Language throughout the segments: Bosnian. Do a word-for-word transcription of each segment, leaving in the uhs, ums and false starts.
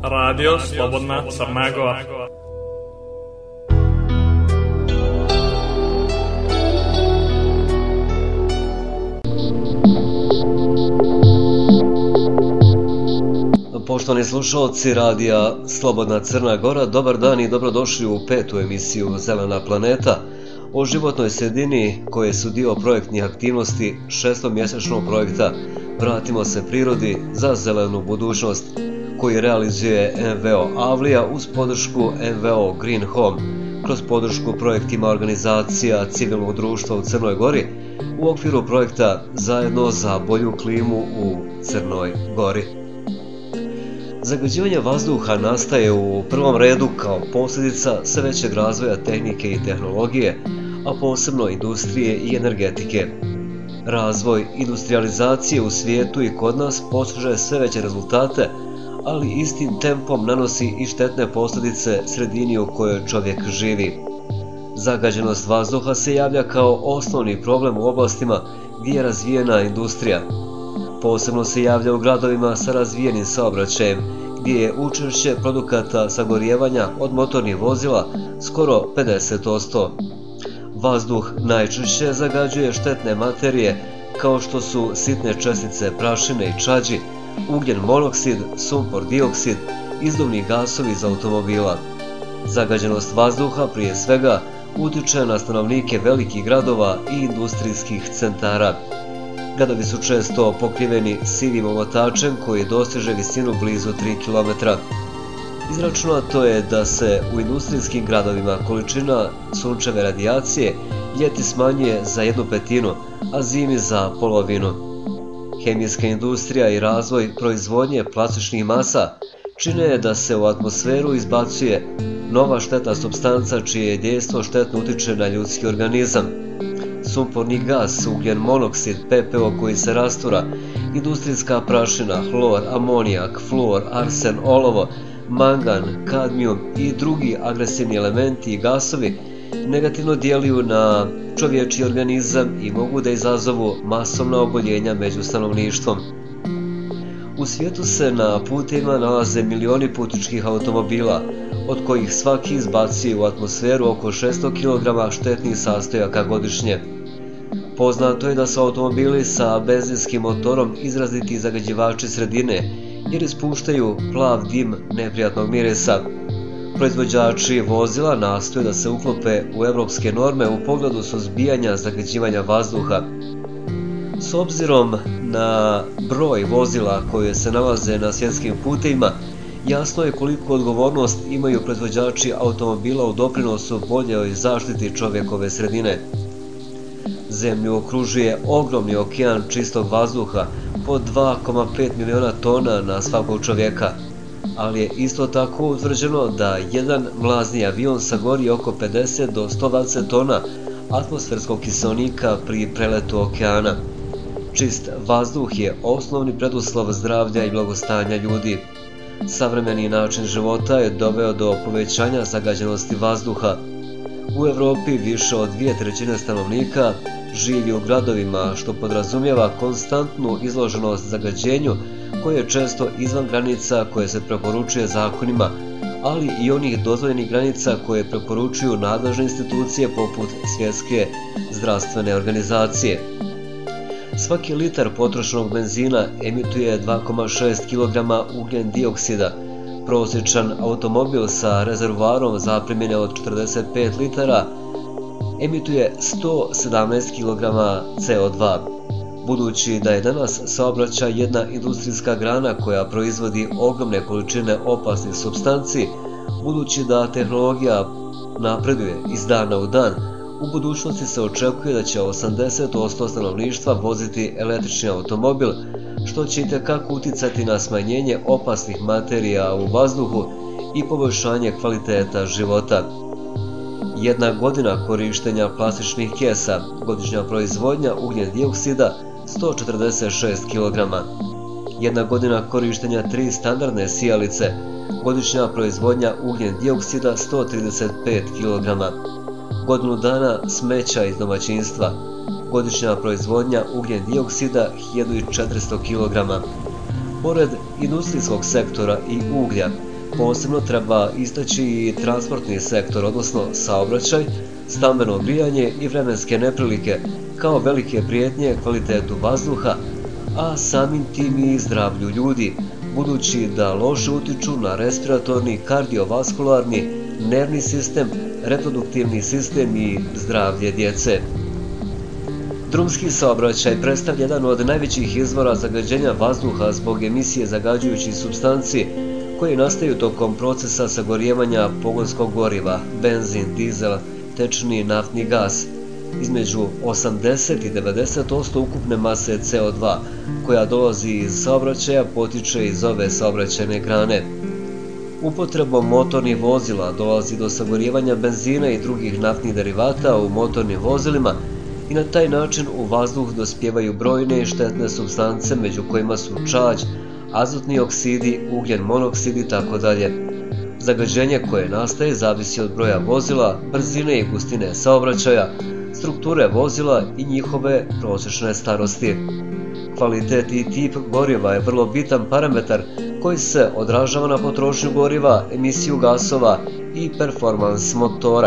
Radio Slobodna Crna Gora. Poštovani slušalci Radija Slobodna Crna Gora, dobar dan i dobrodošli u petu emisiju Zelena planeta o životnoj sredini koje su dio projektnih aktivnosti šestomjesečnog projekta Vratimo se prirodi za zelenu budućnost koji realizuje en ve o Avlija uz podršku en ve o Green Home kroz podršku projektima organizacija civilnog društva u Crnoj Gori u okviru projekta Zajedno za bolju klimu u Crnoj Gori. Zagađivanje vazduha nastaje u prvom redu kao posljedica sve većeg razvoja tehnike i tehnologije, a posebno industrije i energetike. Razvoj industrializacije u svijetu i kod nas postiže sve veće rezultate, ali istim tempom nanosi i štetne posljedice sredini u kojoj čovjek živi. Zagađenost vazduha se javlja kao osnovni problem u oblastima gdje je razvijena industrija. Posebno se javlja u gradovima sa razvijenim saobraćajem, gdje je učešće produkata sagorijevanja od motornih vozila skoro pedeset posto. Vazduh najčešće zagađuje štetne materije kao što su sitne čestice prašine i čađi, ugljen monoksid, sumpor dioksid, izduvni gasovi iz automobila. Zagađenost vazduha prije svega utiče na stanovnike velikih gradova i industrijskih centara. Gradovi su često pokriveni sivim omotačem koji dostiže visinu blizu tri kilometra. Izračunato je da se u industrijskim gradovima količina sunčeve radijacije ljeti smanjuje za jednu petinu, a zimi za polovinu. Hemijska industrija i razvoj proizvodnje plastičnih masa čine da se u atmosferu izbacuje nova štetna supstanca čije dejstvo štetno utiče na ljudski organizam. Sumporni gas, ugljen monoksid, pepeo koji se rastura, industrijska prašina, hlor, amonijak, fluor, arsen, olovo, mangan, kadmijum i drugi agresivni elementi i gasovi negativno djeluju na čovječji organizam i mogu da izazovu masovna oboljenja među stanovništvom. U svijetu se na putevima nalaze milioni putničkih automobila, od kojih svaki izbacuje u atmosferu oko šesto kilograma štetnih sastojaka godišnje. Poznato je da su automobili sa benzinskim motorom izraziti zagađivači sredine jer ispuštaju plav dim neprijatnog mirisa. Proizvođači vozila nastoje da se uklope u evropske norme u pogledu suzbijanja zagađivanja vazduha. S obzirom na broj vozila koje se nalaze na svjetskim putevima, jasno je koliko odgovornost imaju proizvođači automobila u doprinosu boljoj zaštiti čovjekove sredine. Zemlju okružuje ogromni okean čistog vazduha po dva zarez pet miliona tona na svakog čovjeka, ali je isto tako utvrđeno da jedan mlazni avion sagori oko pedeset do sto dvadeset tona atmosferskog kiseonika pri preletu okeana. Čist vazduh je osnovni preduslov zdravlja i blagostanja ljudi. Savremeni način života je doveo do povećanja zagađenosti vazduha. U Evropi više od dvije trećine stanovnika živi u gradovima, što podrazumijeva konstantnu izloženost zagađenju koje je često izvan granica koje se preporučuje zakonima, ali i onih dozvoljenih granica koje preporučuju nadležne institucije poput Svjetske zdravstvene organizacije. Svaki litar potrošenog benzina emituje dva zarez šest kilograma ugljen dioksida. Prosječan automobil sa rezervoarom zaprimljene od četrdeset pet litara emituje sto sedamnaest kilograma ce o dva. Budući da je danas saobraćaj jedna industrijska grana koja proizvodi ogromne količine opasnih supstanci, budući da tehnologija napreduje iz dana u dan, u budućnosti se očekuje da će osamdeset posto stanovništva voziti električni automobil, što će itekako uticati na smanjenje opasnih materija u vazduhu i poboljšanje kvaliteta života. Jedna godina korištenja plastičnih kesa, godišnja proizvodnja ugljen dioksida sto četrdeset šest kilograma. Jedna godina korištenja tri standardne sijalice, godišnja proizvodnja ugljen dioksida sto trideset pet kilograma. Godinu dana smeća iz domaćinstva, godišnja proizvodnja ugljen dioksida hiljadu četiristo kilograma. Pored industrijskog sektora i uglja, Posebno treba istaći i transportni sektor, odnosno saobraćaj, stambeno grijanje i vremenske neprilike, kao velike prijetnje kvalitetu vazduha, a samim tim i zdravlju ljudi, budući da loše utiču na respiratorni, kardiovaskularni, nervni sistem, reproduktivni sistem i zdravlje djece. Drumski saobraćaj predstavlja jedan od najvećih izvora zagađenja vazduha zbog emisije zagađujućih supstanci koji nastaju tokom procesa sagorijevanja pogonskog goriva, benzin, dizel, tečni naftni gas, između osamdeset i devedeset posto ukupne mase ce o dva koja dolazi iz saobraćaja potiče iz ove saobraćajne grane. Upotrebom motornih vozila dolazi do sagorijevanja benzina i drugih naftnih derivata u motornim vozilima i na taj način u vazduh dospijevaju brojne štetne supstance među kojima su čađ, azotni oksidi, ugljen monoksid i tako dalje. Zagađenje koje nastaje zavisi od broja vozila, brzine i gustine saobraćaja, strukture vozila i njihove prosječne starosti. Kvalitet i tip goriva je vrlo bitan parametar koji se odražava na potrošnju goriva, emisiju gasova i performans motora.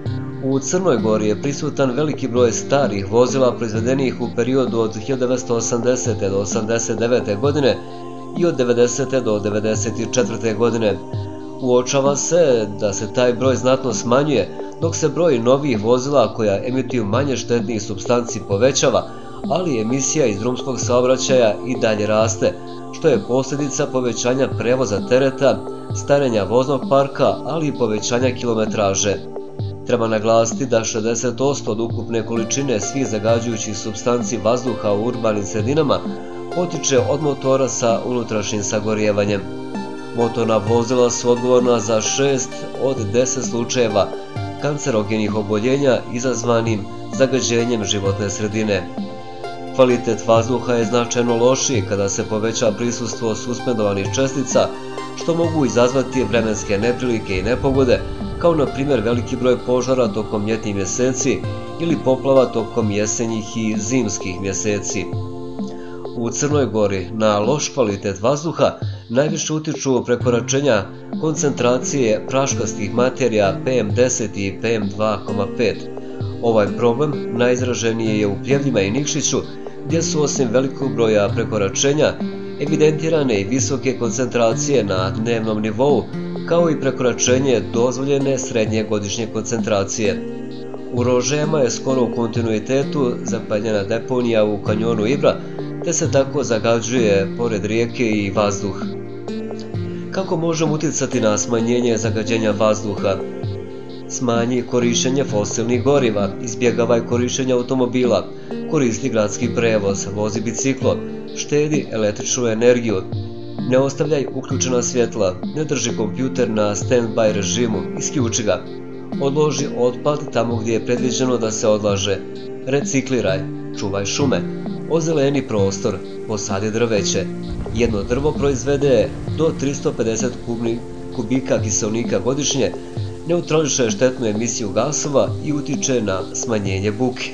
U Crnoj Gori je prisutan veliki broj starih vozila proizvedenih u periodu od hiljadu devetsto osamdesete do osamdeset devete godine i od devedesete do devedeset četvrte godine. Uočava se da se taj broj znatno smanjuje, dok se broj novih vozila koja emituju manje štetnih supstanci povećava, ali emisija iz drumskog saobraćaja i dalje raste, što je posljedica povećanja prevoza tereta, starenja voznog parka, ali i povećanja kilometraže. Treba naglasiti da šezdeset posto od ukupne količine svih zagađujućih supstanci vazduha u urbanim sredinama potiče od motora sa unutrašnjim sagorijevanjem. Motorna vozila su odgovorna za šest od deset slučajeva kancerogenih oboljenja izazvanim zagađenjem životne sredine. Kvalitet vazduha je značajno lošiji kada se poveća prisustvo suspendovanih čestica, što mogu izazvati vremenske neprilike i nepogode, kao na primjer veliki broj požara tokom ljetnih mjeseci ili poplava tokom jesenjih i zimskih mjeseci. U Crnoj Gori na loš kvalitet vazduha najviše utiču prekoračenja koncentracije praškastih materija pe em deset i pe em dva zarez pet. Ovaj problem najizraženiji je u Pljevljima i Nikšiću, gdje su osim velikog broja prekoračenja evidentirane i visoke koncentracije na dnevnom nivou, kao i prekoračenje dozvoljene srednje godišnje koncentracije. U Rožajama je skoro u kontinuitetu zapaljena deponija u kanjonu Ibra, te se tako zagađuje pored rijeke i vazduh. Kako možemo utjecati na smanjenje zagađenja vazduha? Smanji korištenje fosilnih goriva, izbjegavaj korištenje automobila, koristi gradski prevoz, vozi biciklo, štedi električnu energiju, ne ostavljaj uključena svjetla, ne drži kompjuter na stand-by režimu, isključi ga. Odloži otpad tamo gdje je predviđeno da se odlaže. Recikliraj, čuvaj šume, ozeleni prostor, posadi drveće. Jedno drvo proizvede do tristo pedeset kubika kiseonika godišnje, neutrališe štetnu emisiju gasova i utiče na smanjenje buke.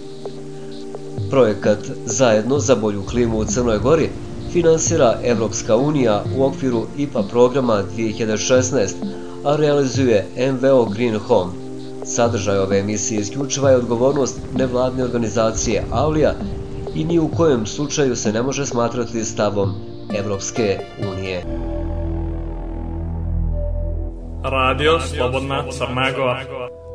Projekat Zajedno za bolju klimu u Crnoj Gori finansira Evropska unija u okviru i pe a programa dvije hiljade šesnaeste, a realizuje em ve o Green Home. Sadržaj ove emisije isključiva je odgovornost nevladne organizacije Avlija i ni u kojem slučaju se ne može smatrati stavom Evropske unije. Radio Slobodna Crna Gora.